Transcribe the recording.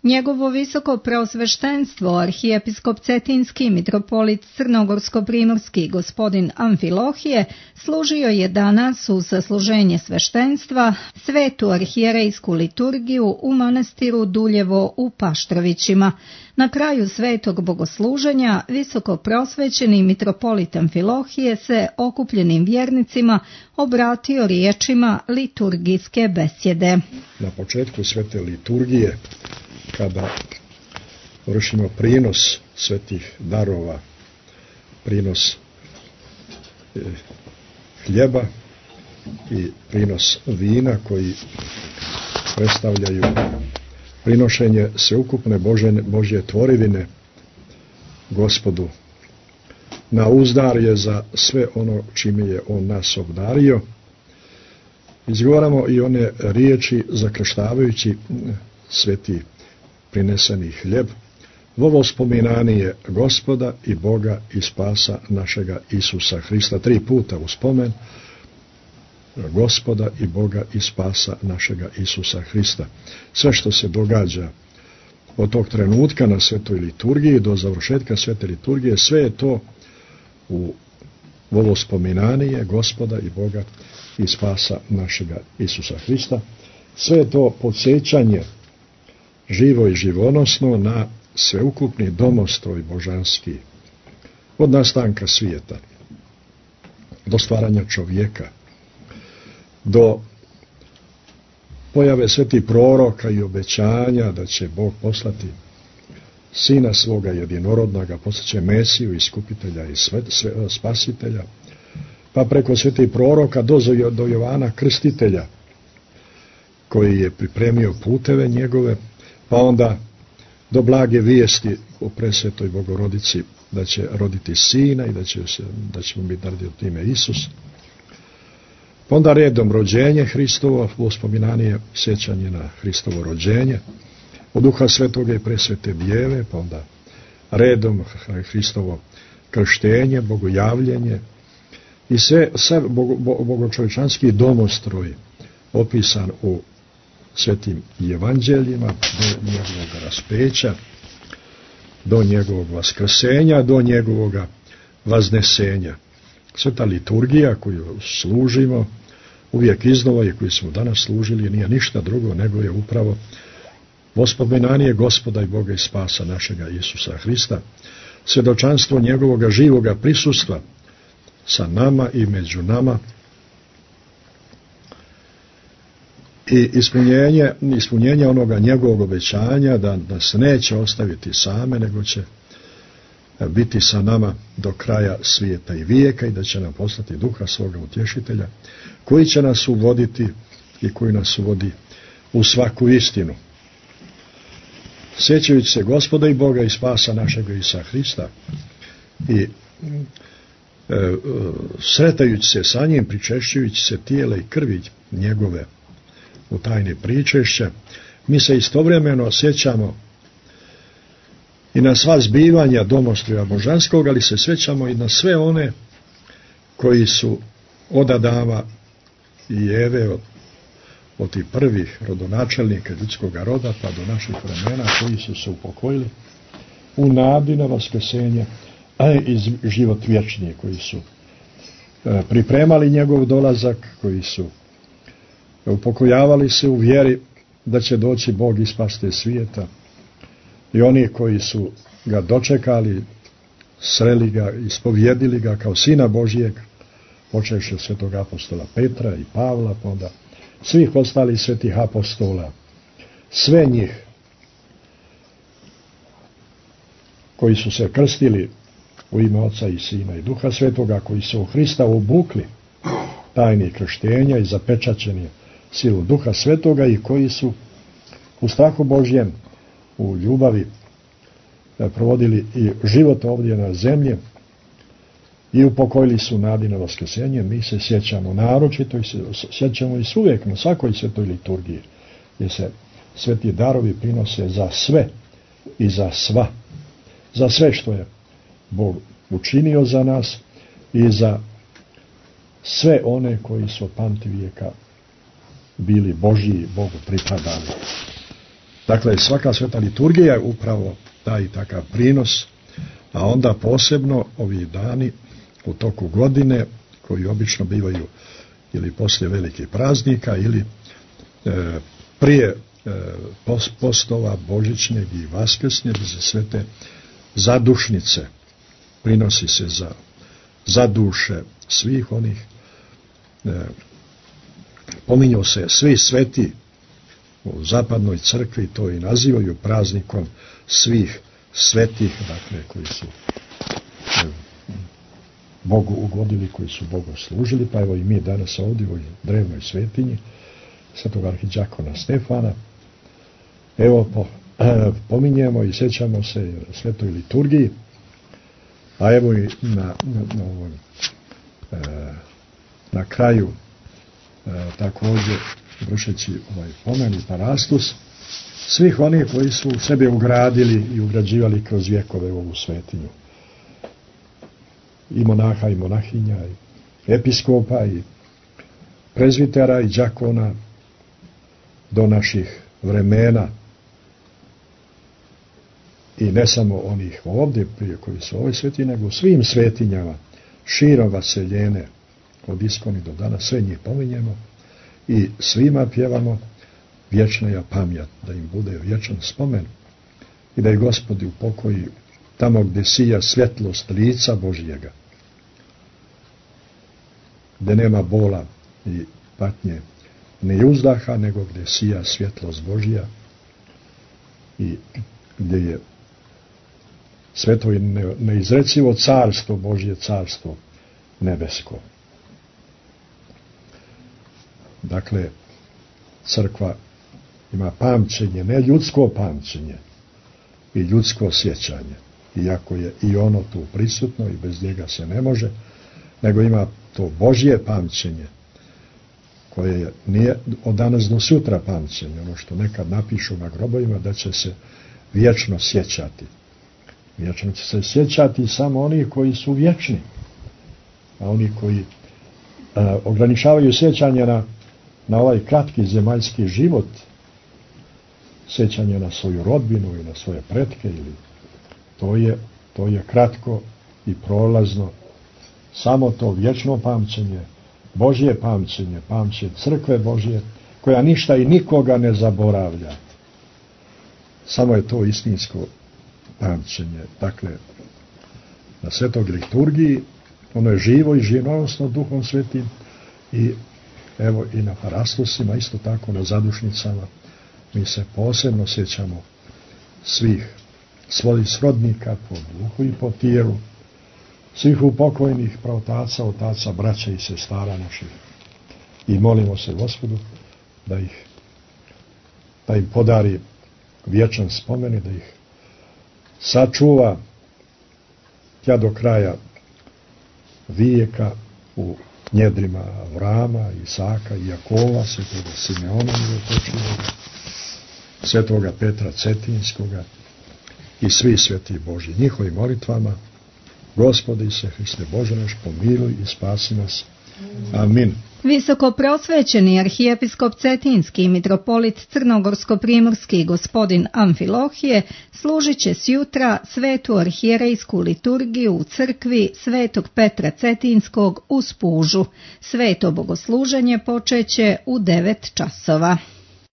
Njegovo visoko preosveštenstvo, arhijepiskop Cetinski, mitropolit Crnogorsko-primorski gospodin Amfilohije, služio je danas uz sasluženje sveštenstva svetu arhijerejsku liturgiju u manastiru Duljevo u Paštrovićima. Na kraju svetog bogosluženja visoko prosvećeni mitropolit Amfilohije se okupljenim vjernicima obratio riječima liturgijske besjede. Na početku svete liturgije, kada vršimo prinos svetih darova, prinos hljeba i prinos vina koji predstavljaju prinošenje sveukupne Božje tvorevine Gospodu na uzdarje za sve ono čime je On nas obdario, izgovaramo i one riječi zakrštavajući sveti prineseni hljeb, ovo spominanje Gospoda i Boga i spasa našega Isusa Hrista. 3 puta u spomen Gospoda i Boga i spasa našega Isusa Hrista. Sve što se događa od tog trenutka na svetoj liturgiji do završetka svete liturgije, sve je to u ovo spominanje Gospoda i Boga i spasa našega Isusa Hrista. Sve je to podsjećanje živo i živonosno na sveukupni domostroj božanski od nastanka svijeta do stvaranja čovjeka, do pojave svetih proroka i obećanja da će Bog poslati Sina svoga jedinorodnoga, poslaće Mesiju, iskupitelja i spasitelja, pa preko svetih proroka do Jovana Krstitelja, koji je pripremio puteve njegove, pa onda do blage vijesti o presvetoj Bogorodici da će roditi sina i da će mu biti naredio ime Isus. Pa onda redom rođenje Hristovo, uspominanje, sjećanje na Hristovo rođenje, od Duha Svetoga i presvete Djeve, pa onda redom Hristovo krštenje, bogojavljenje i sve bogočovječanski domostroj opisan u svetim evanđeljima, do njegovog raspeća, do njegovog vaskrsenja, do njegovog vaznesenja. Sveta liturgija koju služimo uvijek iznova i koju smo danas služili nije ništa drugo nego je upravo spominanje Gospoda i Boga i spasa našega Isusa Hrista, svjedočanstvo njegovoga živoga prisustva sa nama i među nama i ispunjenje onoga njegovog obećanja da nas neće ostaviti same, nego će biti sa nama do kraja svijeta i vijeka i da će nam poslati Duha svoga utješitelja koji će nas uvoditi i koji nas uvodi u svaku istinu. Sjećajući se Gospoda i Boga i spasa našega Isusa Hrista i sretajući se sa njim, pričešćujući se tijela i krvi njegove u tajni pričešća, mi se istovremeno sjećamo i na sva zbivanja domostroja božanskog, ali se sjećamo i na sve one koji su od Adama i Eve, od tih prvih rodonačelnika ljudskog roda pa do naših vremena, koji su se upokojili u nadi na vaskrsenje, a i život vječni, koji su pripremali njegov dolazak, koji su upokojavali se u vjeri da će doći Bog i spasti svijeta, i oni koji su ga dočekali, sreli ga, ispovjedili ga kao Sina Božijeg, počevši od svetog apostola Petra i Pavla, pa onda svih ostalih svetih apostola, sve njih koji su se krstili u ime Oca i Sina i Duha Svetoga, koji su u Hrista obukli tajni krštenja i zapečaćeni silu Duha Svetoga i koji su u strahu Božjem, u ljubavi provodili i život ovdje na zemlji i upokojili su nadi na vaskrsenje. Mi se sjećamo naročito i se sjećamo i uvijek na svakoj svetoj liturgiji, gdje se sveti darovi prinose za sve i za sva, za sve što je Bog učinio za nas i za sve one koji su od pamtivijeka bili Božji, Bogu pripadali. Dakle, svaka sveta liturgija je upravo taj takav prinos, a onda posebno ovi dani u toku godine koji obično bivaju ili poslije velikih praznika ili prije postova božićnjeg i vaskrsnjeg, za sve te zadušnice prinosi se za duše svih onih. Pominju se svi sveti u zapadnoj crkvi, to i nazivaju praznikom svih svetih, dakle koji su Bogu ugodili, koji su Bogu služili, pa evo i mi danas ovdje u drevnoj svetinji svetog arhidžakona Stefana, evo pominjemo i sjećamo se svetoj liturgiji, a evo i na kraju također vršeći pomen i parastus svih onih koji su sebe ugradili i ugrađivali kroz vjekove u ovu svetinju. I monaha i monahinja, i episkopa, i prezvitera, i đakona do naših vremena. I ne samo onih ovdje prije koji su ove svetinje, nego svim svetinjama širom vaseljene od iskoni do danas, sve njih pominjemo i svima pjevamo vječna pamjat, da im bude vječan spomen i da ih Gospodi upokoji tamo gdje sija svjetlost lica Božjega, gdje nema bola i patnje ni uzdaha, nego gdje sija svjetlost Božja i gdje je sveto i neizrecivo carstvo Božje, carstvo nebesko. Dakle, crkva ima pamćenje, ne ljudsko pamćenje i ljudsko sjećanje, iako je i ono tu prisutno i bez njega se ne može, nego ima to Božje pamćenje, koje nije od danas do sutra pamćenje, ono što nekad napišu na grobovima da će se vječno sjećati. Vječno će se sjećati samo oni koji su vječni, a oni koji ograničavaju sjećanje na ovaj kratki zemaljski život, sjećanje na svoju rodbinu i na svoje pretke, ili to je kratko i prolazno. Samo to vječno pamćenje, Božje pamćenje, pamćenje crkve Božje, koja ništa i nikoga ne zaboravlja. Samo je to istinsko pamćenje. Dakle, na svetog liturgiji ono je živo i živonosno Duhom Svetim i evo i na parastusima, isto tako na zadušnicama, mi se posebno sjećamo svih svojih srodnika po duhu i po tijelu, svih upokojnih praotaca, otaca, braća i sestara naših. I molimo se Gospodu da im podari vječan spomen i da ih sačuva tja do kraja vijeka u njedrima Avrama, Isaka i Jakova, svetoga Simeona milotočivoga, svetoga Petra Cetinskoga i svi sveti Božji. Njihovim molitvama, Gospodi se Hriste Bože naš, pomiluj i spasi nas. Amin. Visoko prosvećeni arhijepiskop Cetinski i mitropolit Crnogorsko-primorski gospodin Amfilohije služit će sjutra svetu arhijerejsku liturgiju u crkvi svetog Petra Cetinskog u Spužu. Sveto bogosluženje počeće u 9 časova.